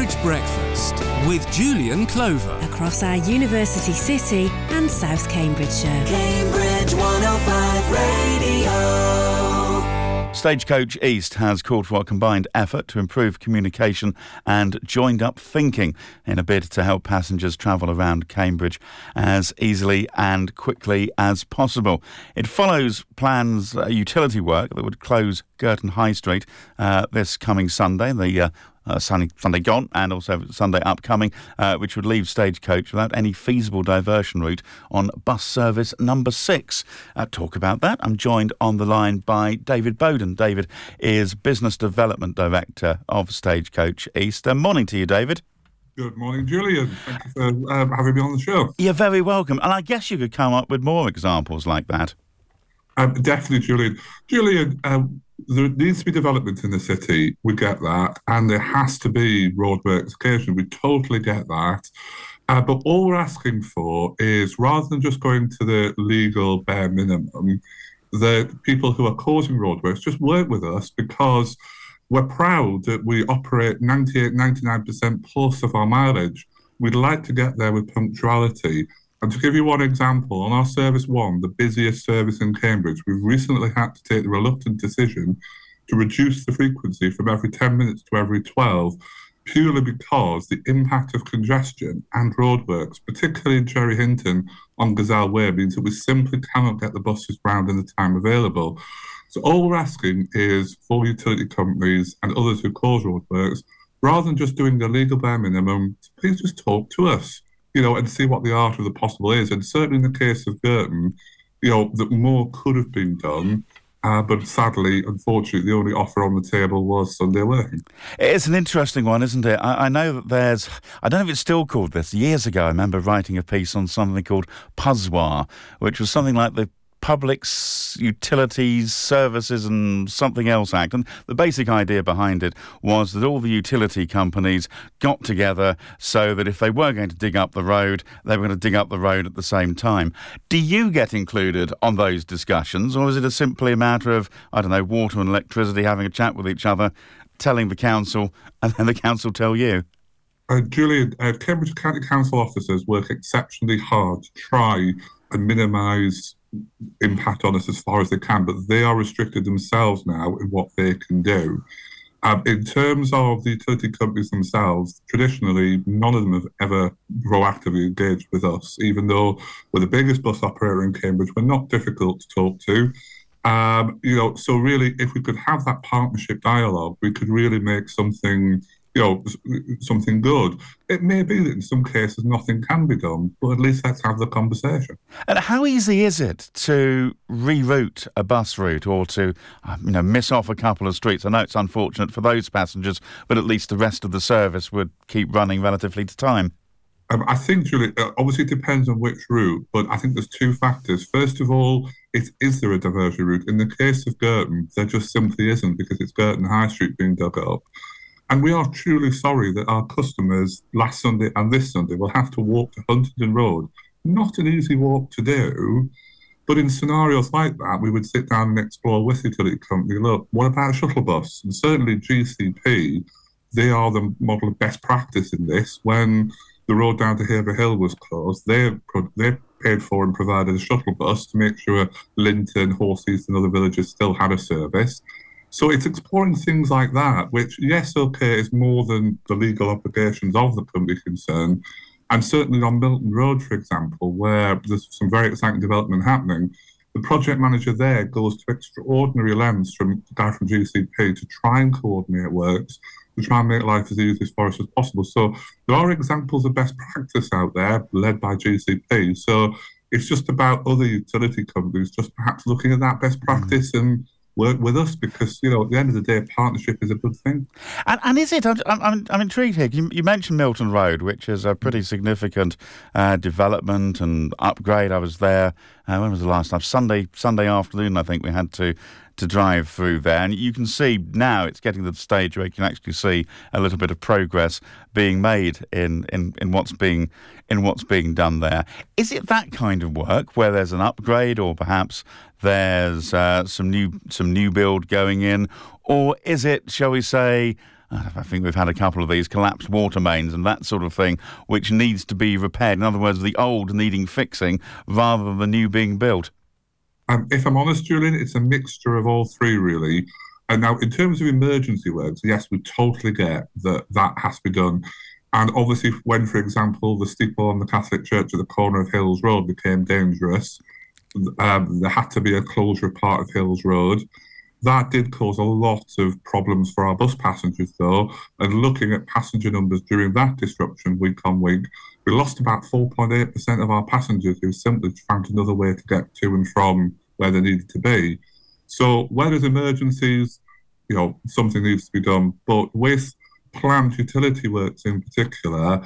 Cambridge Breakfast with Julian Clover. Across our university city and South Cambridgeshire. Cambridge 105 Radio. Stagecoach East has called for a combined effort to improve communication and joined-up thinking in a bid to help passengers travel around Cambridge as easily and quickly as possible. It follows plans utility work that would close Girton High Street this coming Sunday, Sunday gone and also Sunday upcoming, which would leave Stagecoach without any feasible diversion route on bus service number 6. Talk about that. I'm joined on the line by David Bowden. David is Business Development Director of Stagecoach East. Morning to you, David. Good morning, Julian. Thank you for having me on the show. You're very welcome. And I guess you could come up with more examples like that. Definitely, Julian. Julian, there needs to be development in the city. We get that. And there has to be roadworks occasionally. We totally get that. But all we're asking for is, rather than just going to the legal bare minimum, the people who are causing roadworks just work with us, because we're proud that we operate 99% plus of our mileage. We'd like to get there with punctuality. And to give you one example, on our Service 1, the busiest service in Cambridge, we've recently had to take the reluctant decision to reduce the frequency from every 10 minutes to every 12, purely because the impact of congestion and roadworks, particularly in Cherry Hinton on Gazelle Way, means that we simply cannot get the buses round in the time available. So all we're asking is for utility companies and others who cause roadworks, rather than just doing the legal bare minimum, please just talk to us, and see what the art of the possible is. And certainly in the case of Girton, that more could have been done. But sadly, unfortunately, the only offer on the table was Sunday working. It's an interesting one, isn't it? I know that I don't know if it's still called this. Years ago, I remember writing a piece on something called PUSWAR, which was something like the Public Utilities Services and Something Else Act. And the basic idea behind it was that all the utility companies got together so that if they were going to dig up the road, they were going to dig up the road at the same time. Do you get included on those discussions, or is it simply a matter of, water and electricity having a chat with each other, telling the council, and then the council tell you? Julian, Cambridge County Council officers work exceptionally hard to try and minimise impact on us as far as they can, but they are restricted themselves now in what they can do. In terms of the utility companies themselves, traditionally, none of them have ever proactively engaged with us, even though we're the biggest bus operator in Cambridge. We're not difficult to talk to. So really, if we could have that partnership dialogue, we could really make something good. It may be that in some cases nothing can be done, but at least let's have the conversation. And how easy is it to reroute a bus route or to, miss off a couple of streets? I know it's unfortunate for those passengers, but at least the rest of the service would keep running relatively to time. I think, Julie, obviously it depends on which route, but I think there's two factors. First of all, is there a diversion route? In the case of Girton, there just simply isn't, because it's Girton High Street being dug up. And we are truly sorry that our customers last Sunday and this Sunday will have to walk to Huntingdon Road. Not an easy walk to do, but in scenarios like that, we would sit down and explore with the utility company, look, what about a shuttle bus? And certainly GCP, they are the model of best practice in this. When the road down to Haverhill was closed, they paid for and provided a shuttle bus to make sure Linton, Horseheath and other villages still had a service. So it's exploring things like that, which, yes, okay, is more than the legal obligations of the company concerned. And certainly on Milton Road, for example, where there's some very exciting development happening, the project manager there goes to extraordinary lengths from the guy from GCP to try and coordinate works, to try and make life as easy for us as possible. So there are examples of best practice out there led by GCP. So it's just about other utility companies just perhaps looking at that best practice and work with us, because, at the end of the day, partnership is a good thing. And is it? I'm intrigued here. You mentioned Milton Road, which is a pretty significant development and upgrade. I was there. When was the last time? Sunday afternoon, I think we had to drive through there, and you can see now it's getting to the stage where you can actually see a little bit of progress being made in what's being done there. Is it that kind of work where there's an upgrade, or perhaps there's some new build going in, or is it, shall we say, I think we've had a couple of these collapsed water mains and that sort of thing, which needs to be repaired. In other words, the old needing fixing rather than the new being built. If I'm honest, Julian, it's a mixture of all three, really. And now, in terms of emergency works, yes, we totally get that has to be done. And obviously, when, for example, the steeple on the Catholic Church at the corner of Hills Road became dangerous, there had to be a closure of part of Hills Road. That did cause a lot of problems for our bus passengers, though. And looking at passenger numbers during that disruption week on week, we lost about 4.8% of our passengers who simply found another way to get to and from where they needed to be. So where there's emergencies, something needs to be done. But with planned utility works in particular,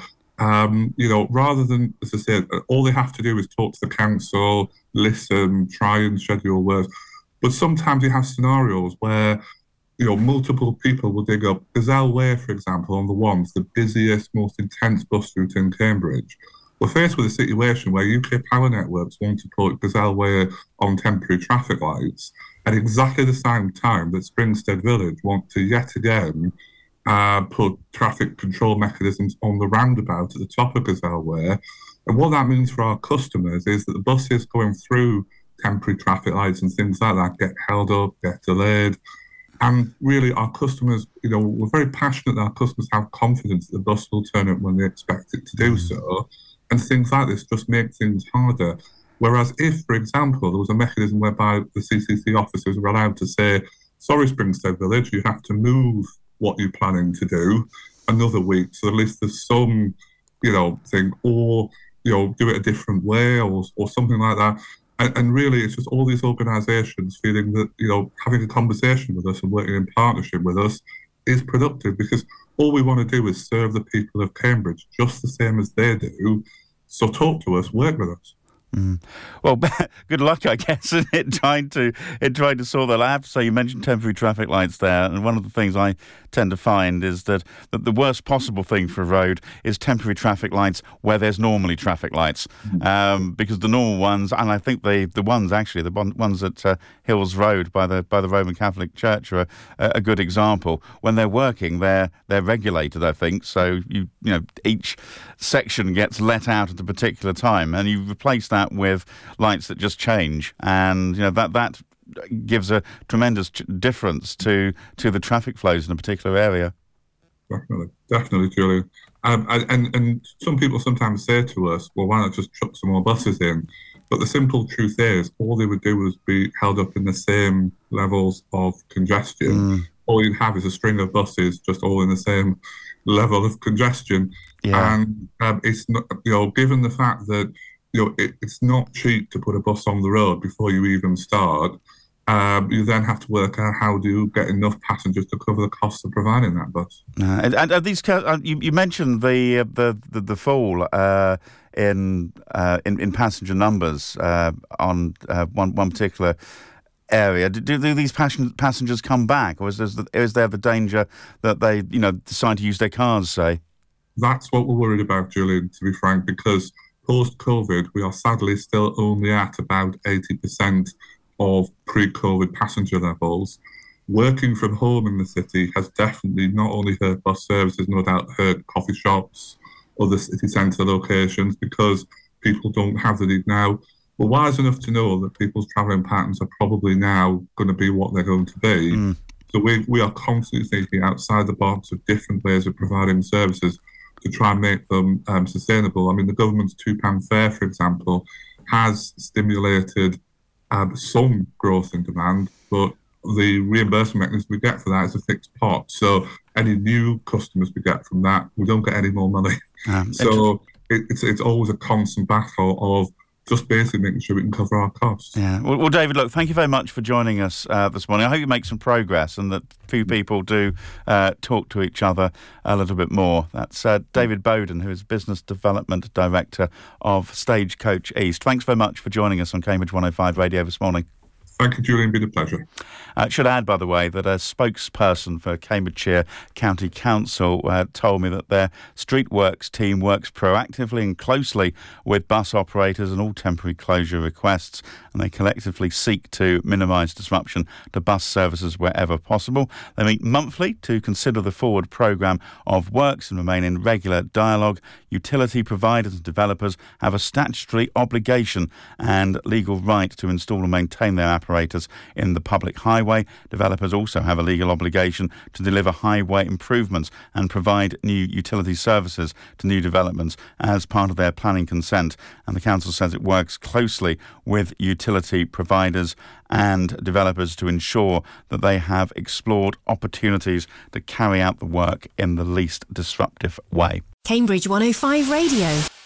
rather than, as I said, all they have to do is talk to the council, listen, try and schedule work. But sometimes you have scenarios where, multiple people will dig up Gazelle Way, for example, on the Wands, the busiest, most intense bus route in Cambridge. We're faced with a situation where UK Power Networks want to put Gazelle Way on temporary traffic lights at exactly the same time that Springstead Village want to yet again put traffic control mechanisms on the roundabout at the top of Gazelle Way. And what that means for our customers is that the buses going through temporary traffic lights and things like that get held up, get delayed. And really, our customers, we're very passionate that our customers have confidence that the bus will turn up when they expect it to do so. And things like this just make things harder. Whereas if, for example, there was a mechanism whereby the CCC officers were allowed to say, sorry, Springstead Village, you have to move what you're planning to do another week. So at least there's some, thing, or, do it a different way or something like that. And really, it's just all these organisations feeling that, having a conversation with us and working in partnership with us is productive, because all we want to do is serve the people of Cambridge just the same as they do. So talk to us, work with us. Well, good luck, I guess, in trying to sort that out. I have to say, you mentioned temporary traffic lights there, and one of the things I tend to find is that the worst possible thing for a road is temporary traffic lights where there's normally traffic lights, because the normal ones, and I think the ones at Hills Road by the Roman Catholic Church are a good example. When they're working, they're regulated, I think, so each section gets let out at a particular time, and you replace that with lights that just change, and that gives a tremendous difference to the traffic flows in a particular area. Definitely, Julian. And some people sometimes say to us, well, why not just chuck some more buses in? But the simple truth is, all they would do was be held up in the same levels of congestion. All you'd have is a string of buses just all in the same level of congestion. Yeah. And it's not, given the fact that it's not cheap to put a bus on the road before you even start. You then have to work out how do you get enough passengers to cover the costs of providing that bus. And are these, you mentioned the fall in passenger numbers on one particular area. Do these passengers come back, or is there the danger that they decide to use their cars? Say, that's what we're worried about, Julian. To be frank, because post-COVID, we are sadly still only at about 80% of pre-COVID passenger levels. Working from home in the city has definitely not only hurt bus services, no doubt hurt coffee shops, other city centre locations, because people don't have the need now. We're wise enough to know that people's travelling patterns are probably now going to be what they're going to be. So we are constantly thinking outside the box of different ways of providing services to try and make them sustainable. I mean, the government's £2 fare, for example, has stimulated some growth in demand, but the reimbursement mechanism we get for that is a fixed pot. So any new customers we get from that, we don't get any more money. So it's always a constant battle of just basically making sure we can cover our costs. Yeah. Well, David, look, thank you very much for joining us this morning. I hope you make some progress and that few people do talk to each other a little bit more. That's David Bowden, who is Business Development Director of Stagecoach East. Thanks very much for joining us on Cambridge 105 Radio this morning. Thank you, Julian. Been a pleasure. Should add, by the way, that a spokesperson for Cambridgeshire County Council told me that their Streetworks team works proactively and closely with bus operators and all temporary closure requests, and they collectively seek to minimise disruption to bus services wherever possible. They meet monthly to consider the forward programme of works and remain in regular dialogue. Utility providers and developers have a statutory obligation and legal right to install and maintain their apparatus in the public highway. Developers also have a legal obligation to deliver highway improvements and provide new utility services to new developments as part of their planning consent. And the council says it works closely with utility providers and developers to ensure that they have explored opportunities to carry out the work in the least disruptive way. Cambridge 105 Radio.